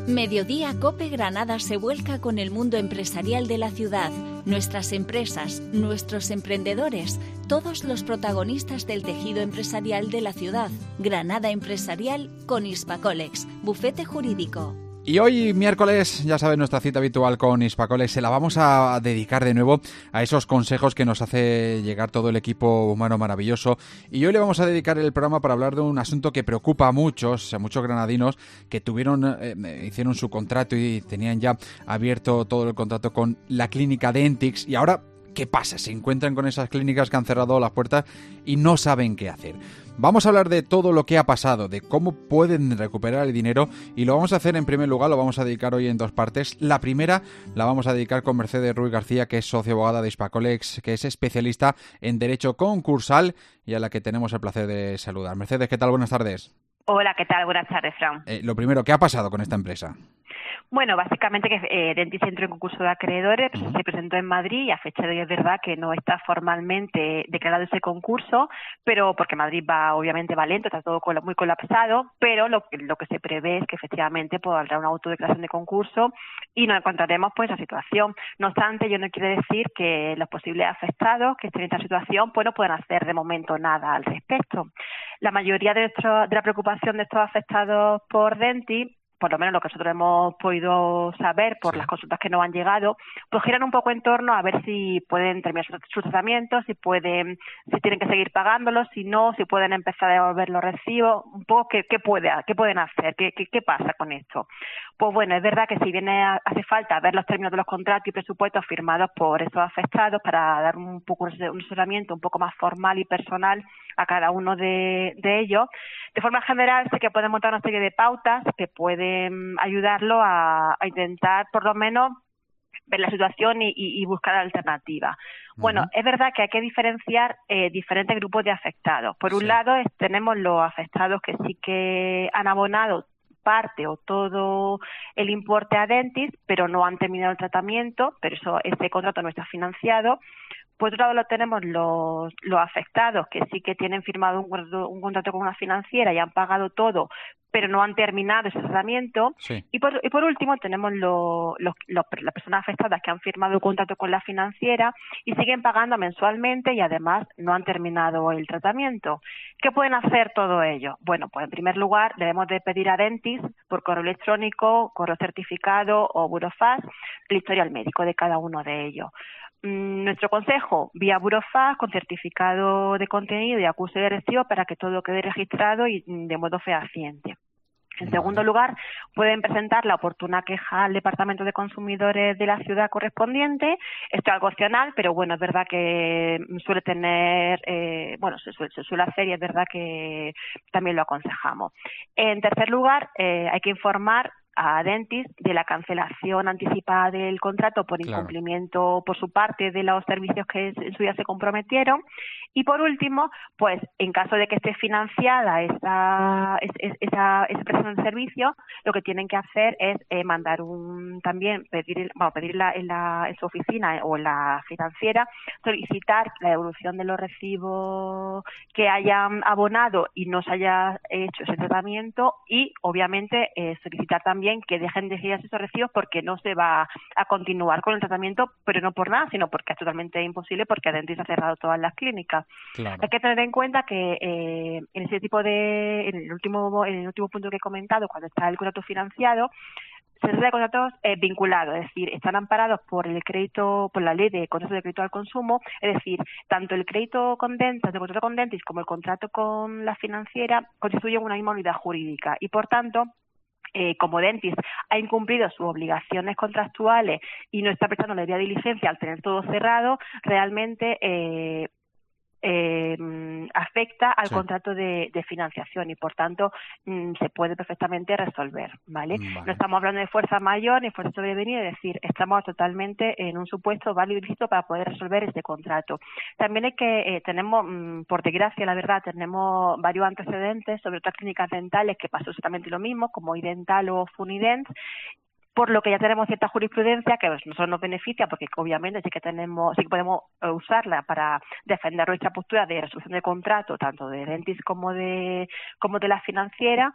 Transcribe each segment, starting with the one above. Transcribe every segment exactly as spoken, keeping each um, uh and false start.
Mediodía Cope Granada se vuelca con el mundo empresarial de la ciudad. Nuestras empresas, nuestros emprendedores, todos los protagonistas del tejido empresarial de la ciudad. Granada Empresarial con Hispacolex, bufete jurídico. Y hoy, miércoles, ya sabes, nuestra cita habitual con Hispacolex, se la vamos a dedicar de nuevo a esos consejos que nos hace llegar todo el equipo humano maravilloso. Y hoy le vamos a dedicar el programa para hablar de un asunto que preocupa a muchos, a muchos granadinos que tuvieron, eh, hicieron su contrato y tenían ya abierto todo el contrato con la clínica Dentix. Y ahora, ¿qué pasa? Se encuentran con esas clínicas que han cerrado las puertas y no saben qué hacer. Vamos a hablar de todo lo que ha pasado, de cómo pueden recuperar el dinero, y lo vamos a hacer en primer lugar, lo vamos a dedicar hoy en dos partes. La primera la vamos a dedicar con Mercedes Ruiz García, que es socio abogada de Hispacolex, que es especialista en Derecho Concursal y a la que tenemos el placer de saludar. Mercedes, ¿qué tal? Buenas tardes. Hola, ¿qué tal? Buenas tardes, Fran. Eh, lo primero, ¿qué ha pasado con esta empresa? Bueno, básicamente que eh, Dentix entró en concurso de acreedores, pues, Uh-huh. se presentó en Madrid y a fecha de hoy es verdad que no está formalmente declarado ese concurso, pero porque Madrid va, obviamente va lento, está todo muy colapsado, pero lo, lo que se prevé es que efectivamente pues, habrá una autodeclaración de concurso y nos encontraremos pues esa situación. No obstante, ello no quiere decir que los posibles afectados que estén en esta situación pues no puedan hacer de momento nada al respecto. La mayoría de, nuestro, de la preocupación de estos afectados por Dentix, por lo menos lo que nosotros hemos podido saber por sí. las consultas que nos han llegado, pues giran un poco en torno a ver si pueden terminar sus, sus tratamientos, si pueden, si tienen que seguir pagándolos, si no, si pueden empezar a devolver los recibos, un poco qué, qué, puede, qué pueden hacer, qué, qué, qué pasa con esto. Pues bueno, es verdad que si viene a, hace falta ver los términos de los contratos y presupuestos firmados por esos afectados para dar un poco un asesoramiento un poco más formal y personal a cada uno de, de ellos. De forma general, sé que pueden montar una serie de pautas que pueden ayudarlo a, a intentar, por lo menos, ver la situación y, y, y buscar alternativas. Uh-huh. Bueno, es verdad que hay que diferenciar eh, diferentes grupos de afectados. Por un sí. lado, es, tenemos los afectados que sí que han abonado parte o todo el importe a Dentix, pero no han terminado el tratamiento, pero eso ese contrato no está financiado. Por otro lado, lo tenemos los, los afectados que sí que tienen firmado un, un contrato con una financiera y han pagado todo, pero no han terminado ese tratamiento. Sí. Y, por, y por último, tenemos lo, lo, lo, las personas afectadas que han firmado el contrato con la financiera y siguen pagando mensualmente y además no han terminado el tratamiento. ¿Qué pueden hacer todo ello? Bueno, pues en primer lugar debemos de pedir a Dentix por correo electrónico, correo certificado o burofax el historial médico de cada uno de ellos. Nuestro consejo, vía burofax con certificado de contenido y acuse de recibo para que todo quede registrado y de modo fehaciente. En segundo lugar, pueden presentar la oportuna queja al Departamento de Consumidores de la ciudad correspondiente. Esto es algo opcional, pero bueno, es verdad que suele tener, eh, bueno, se suele, se suele hacer y es verdad que también lo aconsejamos. En tercer lugar, eh, hay que informar a Dentix de la cancelación anticipada del contrato por incumplimiento claro. por su parte de los servicios que en su día se comprometieron. Y por último, pues en caso de que esté financiada esa, esa, esa, esa prestación de servicio, lo que tienen que hacer es eh, mandar un también pedir, bueno, pedir la, en, la, en su oficina o en la financiera, solicitar la devolución de los recibos que hayan abonado y no se haya hecho ese tratamiento y obviamente eh, solicitar también que dejen de girarse esos recibos porque no se va a continuar con el tratamiento, pero no por nada, sino porque es totalmente imposible porque Dentix ha cerrado todas las clínicas. Claro. Hay que tener en cuenta que eh, en ese tipo de, en el último, en el último punto que he comentado, cuando está el contrato financiado, se trata de contratos eh, vinculados, es decir, están amparados por el crédito, por la ley de contratos de crédito al consumo, es decir, tanto el crédito con Dentix, el contrato con Dentix como el contrato con la financiera constituyen una misma unidad jurídica y por tanto Eh, como Dentix ha incumplido sus obligaciones contractuales y no está prestando la debida diligencia al tener todo cerrado, realmente eh, eh, afecta al sí. contrato de, de financiación y por tanto mm, se puede perfectamente resolver, ¿vale? ¿vale? No estamos hablando de fuerza mayor ni fuerza sobrevenida, es decir, estamos totalmente en un supuesto válido y lícito para poder resolver este contrato. También es que eh, tenemos, mm, por desgracia, la verdad, tenemos varios antecedentes sobre otras clínicas dentales que pasó exactamente lo mismo, como Idental o Funident, por lo que ya tenemos cierta jurisprudencia que a nosotros nos beneficia porque obviamente sí que tenemos, sí que podemos usarla para defender nuestra postura de resolución de contrato tanto de Dentix como de como de la financiera,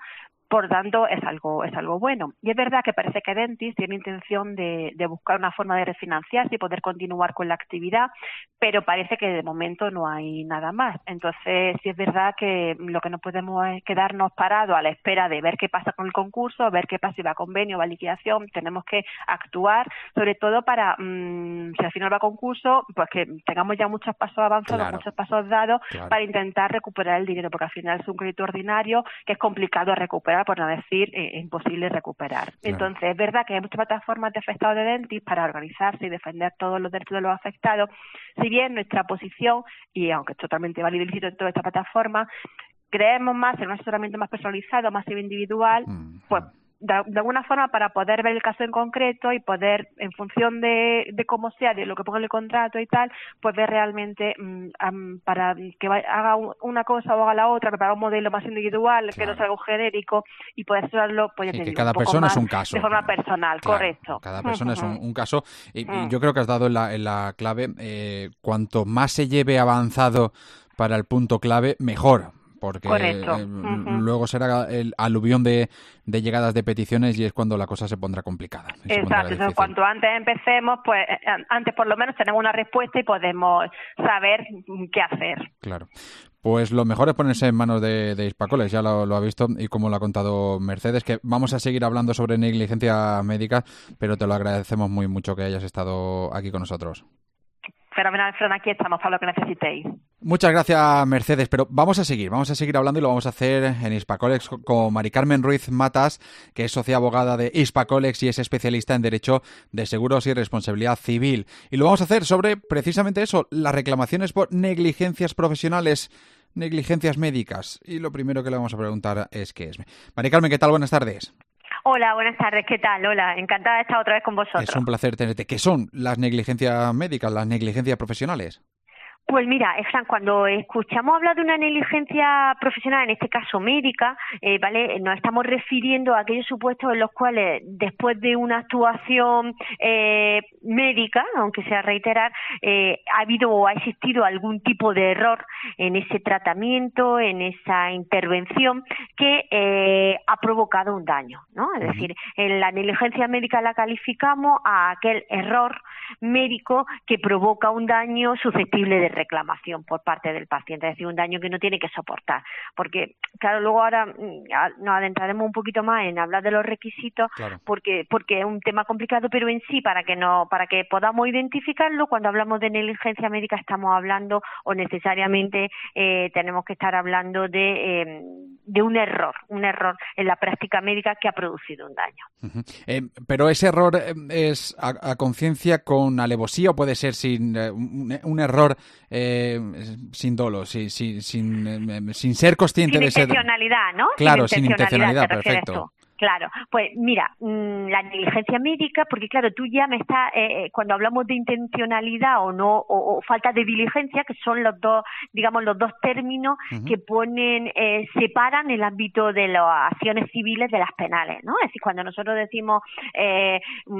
Por tanto, es algo es algo bueno. Y es verdad que parece que Dentist tiene intención de, de buscar una forma de refinanciarse y poder continuar con la actividad, pero parece que de momento no hay nada más. Entonces, sí es verdad que lo que no podemos es quedarnos parados a la espera de ver qué pasa con el concurso, ver qué pasa si va a convenio o va a liquidación. Tenemos que actuar, sobre todo para, mmm, si al final va a concurso, pues que tengamos ya muchos pasos avanzados, claro. muchos pasos dados, claro. para intentar recuperar el dinero, porque al final es un crédito ordinario que es complicado de recuperar, por no decir eh, imposible recuperar. Claro. Entonces, es verdad que hay muchas plataformas de afectados de Dentist para organizarse y defender todos los derechos de los afectados. Si bien nuestra posición, y aunque es totalmente válido y lícito en toda esta plataforma, creemos más en un asesoramiento más personalizado, más individual, mm. pues de, de alguna forma para poder ver el caso en concreto y poder, en función de, de cómo sea, de lo que ponga en el contrato y tal, pues ver realmente um, um, para que vaya, haga una cosa o haga la otra, preparar un modelo más individual, claro. que no sea algo genérico y poder hacerlo, pues ya sí, te que digo, cada un poco persona más es un caso. De forma personal, claro, correcto. Cada persona uh-huh. es un, un caso y, uh-huh. y yo creo que has dado en la, en la clave, eh, cuanto más se lleve avanzado para el punto clave, mejor. Porque eh, uh-huh. luego será el aluvión de, de llegadas de peticiones y es cuando la cosa se pondrá complicada. Exacto, entonces cuanto antes empecemos, pues antes por lo menos tenemos una respuesta y podemos saber qué hacer. Claro. Pues lo mejor es ponerse en manos de, de Hispacolex, ya lo, lo ha visto y como lo ha contado Mercedes, que vamos a seguir hablando sobre negligencia médica, pero te lo agradecemos muy mucho que hayas estado aquí con nosotros. Fenomenal, Fran, aquí estamos para lo que necesitéis. Muchas gracias, Mercedes, pero vamos a seguir, vamos a seguir hablando y lo vamos a hacer en Hispacolex con Mari Carmen Ruiz Matas, que es socia abogada de Hispacolex y es especialista en Derecho de Seguros y Responsabilidad Civil. Y lo vamos a hacer sobre precisamente eso, las reclamaciones por negligencias profesionales, negligencias médicas. Y lo primero que le vamos a preguntar es qué es. Mari Carmen, ¿qué tal? Buenas tardes. Hola, buenas tardes, ¿qué tal? Hola, encantada de estar otra vez con vosotros. Es un placer tenerte. ¿Qué son las negligencias médicas, las negligencias profesionales? Pues mira, Efran, cuando escuchamos hablar de una negligencia profesional, en este caso médica, eh, vale, nos estamos refiriendo a aquellos supuestos en los cuales después de una actuación eh, médica, aunque sea reiterar, eh, ha habido o ha existido algún tipo de error en ese tratamiento, en esa intervención que eh, ha provocado un daño, ¿no? Es decir, en la negligencia médica la calificamos a aquel error médico que provoca un daño susceptible de reclamación por parte del paciente, es decir, un daño que no tiene que soportar, porque claro, luego ahora nos adentraremos un poquito más en hablar de los requisitos, claro. porque porque es un tema complicado, pero en sí, para que no para que podamos identificarlo, cuando hablamos de negligencia médica estamos hablando o necesariamente eh, tenemos que estar hablando de eh, de un error, un error en la práctica médica que ha producido un daño. Uh-huh. Eh, pero ese error es a, a conciencia con alevosía o puede ser sin eh, un, un error eh, sin dolo, sin sin, sin, eh, sin ser consciente sin de ser... Sin intencionalidad, ¿no? Claro, sin sin intencionalidad, intencionalidad, perfecto. Claro, pues mira, mmm, la negligencia médica, porque claro, tú ya me estás, eh, cuando hablamos de intencionalidad o no, o, o falta de diligencia, que son los dos, digamos, los dos términos uh-huh. que ponen, eh, separan el ámbito de las acciones civiles de las penales, ¿no? Es decir, cuando nosotros decimos eh,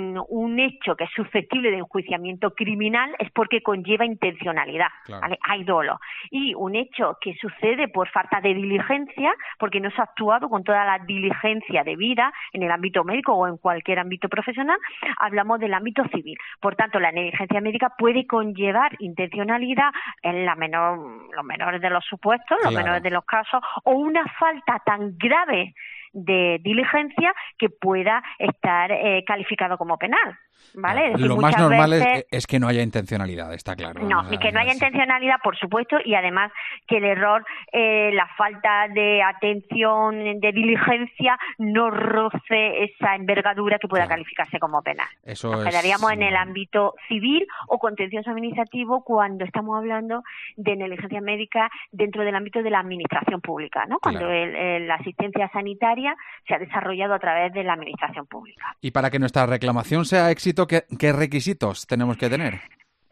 un hecho que es susceptible de enjuiciamiento criminal es porque conlleva intencionalidad, claro. ¿vale? Hay dolo. Y un hecho que sucede por falta de diligencia, porque no se ha actuado con toda la diligencia debida en el ámbito médico o en cualquier ámbito profesional, hablamos del ámbito civil. Por tanto, la negligencia médica puede conllevar intencionalidad en la menor, los menores de los supuestos, los claro. menores de los casos, o una falta tan grave de diligencia que pueda estar eh, calificado como penal. ¿Vale? Es decir, lo más normal veces... es, es que no haya intencionalidad, está claro. No, o sea, que no haya es... intencionalidad, por supuesto, y además que el error, eh, la falta de atención, de diligencia, no roce esa envergadura que pueda claro. calificarse como penal. Eso Nos es... quedaríamos en el ámbito civil o contencioso administrativo cuando estamos hablando de negligencia médica dentro del ámbito de la administración pública, ¿no? Cuando claro. el, el, la asistencia sanitaria se ha desarrollado a través de la administración pública. Y para que nuestra reclamación sea éxito, ¿qué, qué requisitos tenemos que tener?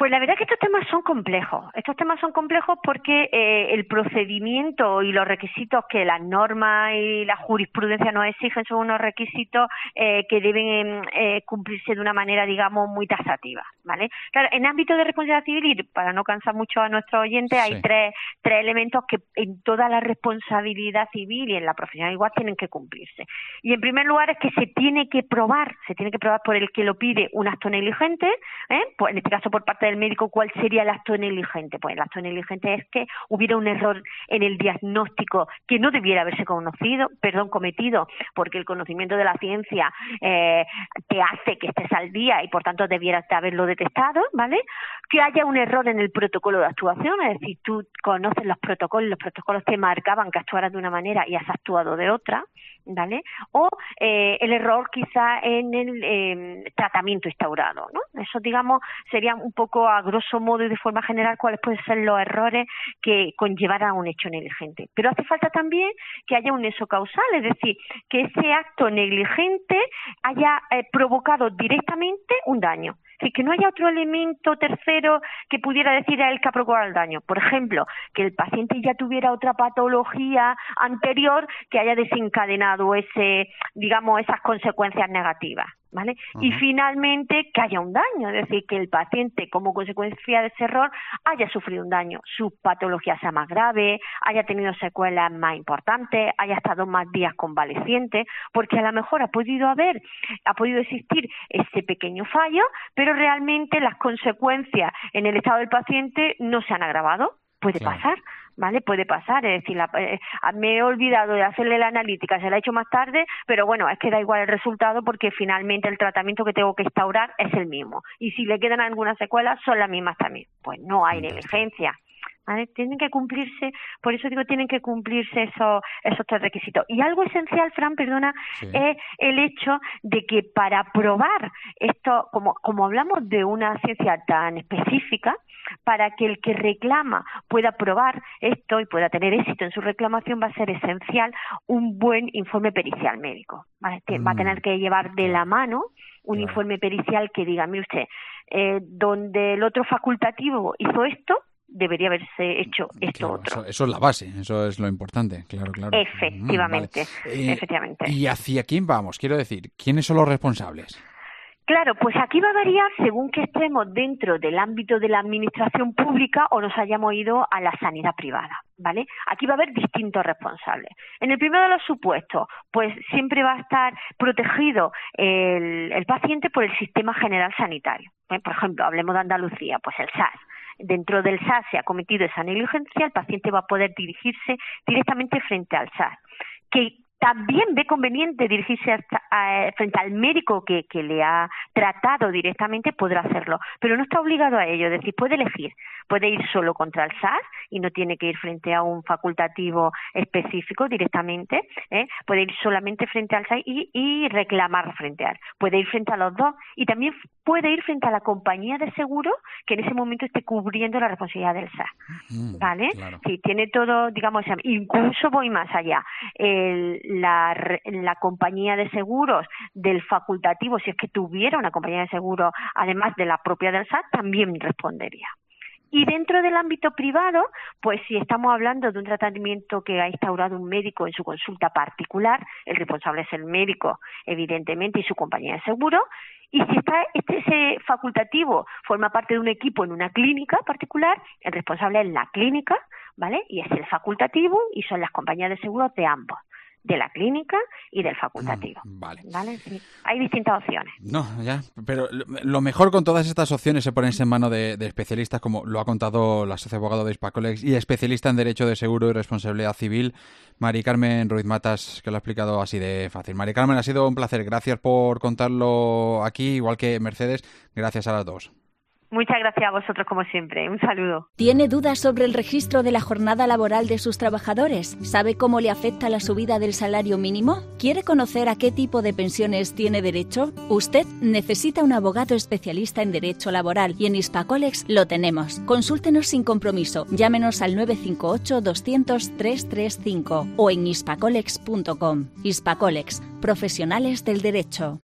Pues la verdad es que estos temas son complejos. Estos temas son complejos porque eh, el procedimiento y los requisitos que las normas y la jurisprudencia nos exigen son unos requisitos eh, que deben eh, cumplirse de una manera, digamos, muy taxativa, ¿vale? Claro, en ámbito de responsabilidad civil, y para no cansar mucho a nuestros oyentes, sí. hay tres, tres elementos que en toda la responsabilidad civil y en la profesional igual tienen que cumplirse. Y en primer lugar es que se tiene que probar, se tiene que probar por el que lo pide un acto negligente, ¿eh? Pues en este caso por parte del médico. ¿Cuál sería el acto negligente? Pues el acto negligente es que hubiera un error en el diagnóstico que no debiera haberse conocido, perdón, cometido, porque el conocimiento de la ciencia eh, te hace que estés al día y por tanto debieras de haberlo detectado, ¿vale? Que haya un error en el protocolo de actuación, es decir, tú conoces los protocolos, los protocolos te marcaban que actuaras de una manera y has actuado de otra, ¿vale? O eh, el error quizá en el eh, tratamiento instaurado, ¿no? Eso, digamos, sería un poco a grosso modo y de forma general cuáles pueden ser los errores que conllevaran a un hecho negligente. Pero hace falta también que haya un nexo causal, es decir, que ese acto negligente haya eh, provocado directamente un daño. Es decir, que no haya otro elemento tercero que pudiera decir a él que ha provocado el daño. Por ejemplo, que el paciente ya tuviera otra patología anterior que haya desencadenado ese, digamos, esas consecuencias negativas, ¿vale? Uh-huh. Y finalmente que haya un daño, es decir, que el paciente como consecuencia de ese error haya sufrido un daño, su patología sea más grave, haya tenido secuelas más importantes, haya estado más días convaleciente, porque a lo mejor ha podido haber, ha podido existir ese pequeño fallo, pero realmente las consecuencias en el estado del paciente no se han agravado. Puede claro. pasar, ¿vale? Puede pasar, es decir, la, eh, me he olvidado de hacerle la analítica, se la he hecho más tarde, pero bueno, es que da igual el resultado porque finalmente el tratamiento que tengo que instaurar es el mismo. Y si le quedan algunas secuelas, son las mismas también. Pues no hay negligencia. ¿Vale? Tienen que cumplirse, por eso digo, tienen que cumplirse esos, esos tres requisitos. Y algo esencial, Fran, perdona, sí. es el hecho de que para probar esto, como, como hablamos de una ciencia tan específica, para que el que reclama pueda probar esto y pueda tener éxito en su reclamación, va a ser esencial un buen informe pericial médico, ¿vale? Mm. Va a tener que llevar de la mano un claro. informe pericial que diga, mire usted, eh, donde el otro facultativo hizo esto, debería haberse hecho esto claro, otro. Eso, eso es la base, eso es lo importante, claro, claro. Efectivamente, mm, vale. eh, efectivamente. ¿Y hacia quién vamos? Quiero decir, ¿quiénes son los responsables? Claro, pues aquí va a variar según que estemos dentro del ámbito de la administración pública o nos hayamos ido a la sanidad privada, ¿vale? Aquí va a haber distintos responsables. En el primero de los supuestos, pues siempre va a estar protegido el, el paciente por el Sistema General Sanitario. ¿eh? Por ejemplo, hablemos de Andalucía, pues el S A S. Dentro del S A S se ha cometido esa negligencia, el paciente va a poder dirigirse directamente frente al S A S, que también ve conveniente dirigirse hasta, a, frente al médico que, que le ha tratado directamente, podrá hacerlo, pero no está obligado a ello, es decir, puede elegir, puede ir solo contra el S A S y no tiene que ir frente a un facultativo específico directamente, ¿eh? Puede ir solamente frente al S A S y, y reclamar frente a él, puede ir frente a los dos y también puede ir frente a la compañía de seguro que en ese momento esté cubriendo la responsabilidad del S A S, mm, ¿vale? Claro. Sí, tiene todo, digamos, incluso voy más allá, el La, la compañía de seguros del facultativo, si es que tuviera una compañía de seguros, además de la propia del S A S, también respondería. Y dentro del ámbito privado, pues si estamos hablando de un tratamiento que ha instaurado un médico en su consulta particular, el responsable es el médico, evidentemente, y su compañía de seguro. Y si está este ese facultativo forma parte de un equipo en una clínica particular, el responsable es la clínica, ¿vale? Y es el facultativo y son las compañías de seguros de ambos, de la clínica y del facultativo. Mm, vale. ¿Vale? Sí. Hay distintas opciones. No, ya, pero lo mejor con todas estas opciones es ponerse en manos de, de especialistas, como lo ha contado la socia abogado de Hispacolex y especialista en Derecho de Seguro y Responsabilidad Civil, Mari Carmen Ruiz Matas, que lo ha explicado así de fácil. Mari Carmen, ha sido un placer. Gracias por contarlo aquí, igual que Mercedes. Gracias a las dos. Muchas gracias a vosotros, como siempre. Un saludo. ¿Tiene dudas sobre el registro de la jornada laboral de sus trabajadores? ¿Sabe cómo le afecta la subida del salario mínimo? ¿Quiere conocer a qué tipo de pensiones tiene derecho? Usted necesita un abogado especialista en derecho laboral y en Hispacolex lo tenemos. Consúltenos sin compromiso. Llámenos al nueve cinco ocho, doscientos, trescientos treinta y cinco o en hispacolex punto com. Hispacolex, profesionales del derecho.